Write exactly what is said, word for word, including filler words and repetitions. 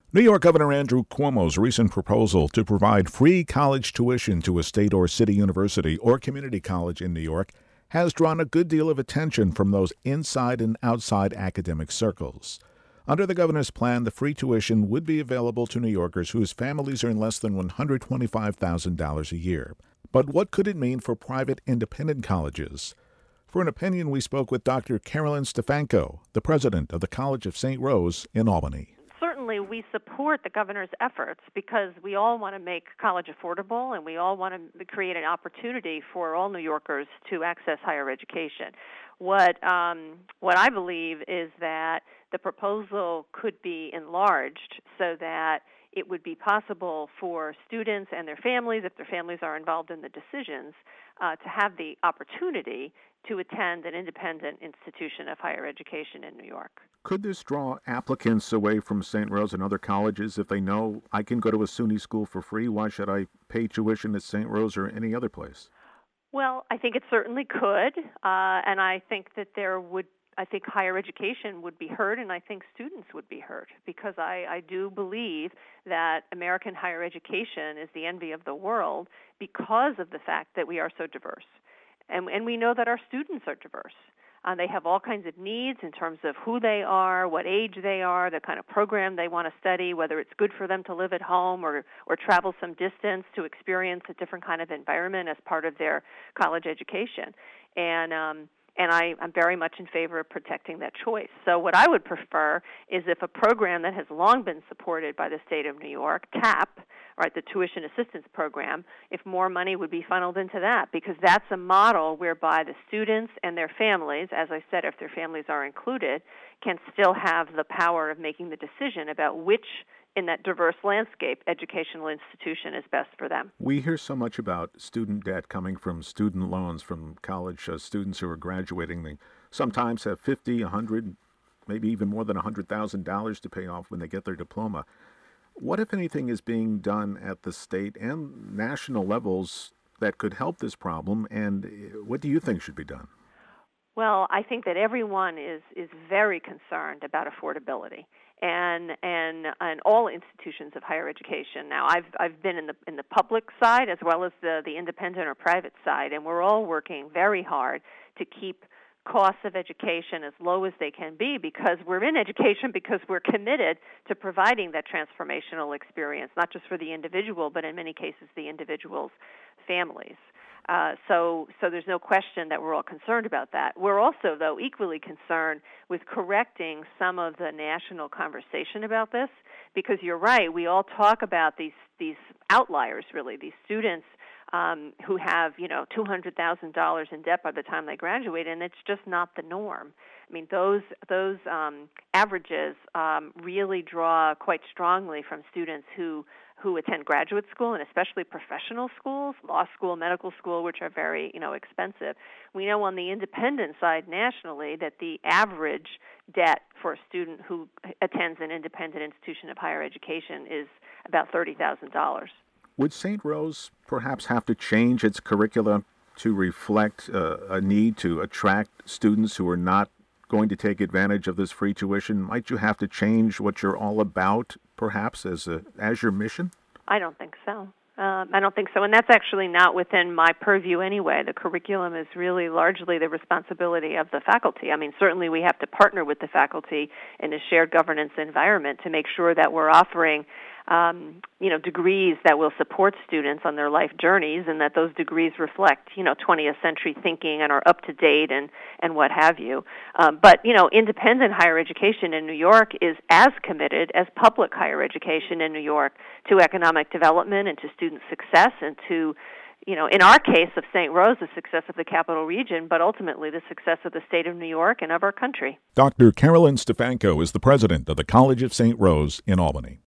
New York Governor Andrew Cuomo's recent proposal to provide free college tuition to a state or city university or community college in New York has drawn a good deal of attention from those inside and outside academic circles. Under the governor's plan, the free tuition would be available to New Yorkers whose families earn less than one hundred twenty-five thousand dollars a year. But what could it mean for private independent colleges? For an opinion, we spoke with Doctor Carolyn Stefanko, the president of the College of Saint Rose in Albany. Certainly, we support the governor's efforts because we all want to make college affordable and we all want to create an opportunity for all New Yorkers to access higher education. What um, what I believe is that the proposal could be enlarged so that it would be possible for students and their families, if their families are involved in the decisions, uh, to have the opportunity to attend an independent institution of higher education in New York. Could this draw applicants away from Saint Rose and other colleges if they know I can go to a SUNY school for free? Why should I pay tuition at Saint Rose or any other place? Well, I think it certainly could, uh, and I think that there would I think higher education would be heard, and I think students would be heard, because I, I do believe that American higher education is the envy of the world because of the fact that we are so diverse. And, and we know that our students are diverse. Uh, they have all kinds of needs in terms of who they are, what age they are, the kind of program they want to study, whether it's good for them to live at home or, or travel some distance to experience a different kind of environment as part of their college education. And um, And I, I'm very much in favor of protecting that choice. So what I would prefer is if a program that has long been supported by the state of New York, TAP, right, the Tuition Assistance Program, if more money would be funneled into that, because that's a model whereby the students and their families, as I said, if their families are included, can still have the power of making the decision about which, in that diverse landscape, educational institution is best for them. We hear so much about student debt coming from student loans from college uh, students who are graduating. They sometimes have fifty, a hundred, maybe even more than one hundred thousand dollars to pay off when they get their diploma. What, if anything, is being done at the state and national levels that could help this problem, and what do you think should be done? Well, I think that everyone is, is very concerned about affordability, and and and all institutions of higher education. Now, I've I've been in the in the public side as well as the, the independent or private side, and we're all working very hard to keep costs of education as low as they can be, because we're in education because we're committed to providing that transformational experience, not just for the individual, but in many cases the individual's families. Uh, so, so there's no question that we're all concerned about that. We're also, though, equally concerned with correcting some of the national conversation about this, because you're right, we all talk about these these outliers, really, these students um, who have, you know, two hundred thousand dollars in debt by the time they graduate, and it's just not the norm. I mean, those those um, averages um, really draw quite strongly from students who who attend graduate school, and especially professional schools, law school, medical school, which are very, you know, expensive. We know on the independent side nationally that the average debt for a student who attends an independent institution of higher education is about thirty thousand dollars. Would Saint Rose perhaps have to change its curricula to reflect uh, a need to attract students who are not going to take advantage of this free tuition? Might you have to change what you're all about, perhaps, as a as your mission? I don't think so. Um, I don't think so, and that's actually not within my purview anyway. The curriculum is really largely the responsibility of the faculty. I mean, certainly we have to partner with the faculty in a shared governance environment to make sure that we're offering Um, you know, degrees that will support students on their life journeys, and that those degrees reflect, you know, twentieth century thinking and are up to date and, and what have you. Um, but, you know, independent higher education in New York is as committed as public higher education in New York to economic development and to student success and to, you know, in our case of Saint Rose, the success of the capital region, but ultimately the success of the state of New York and of our country. Doctor Carolyn Stefanko is the president of the College of Saint Rose in Albany.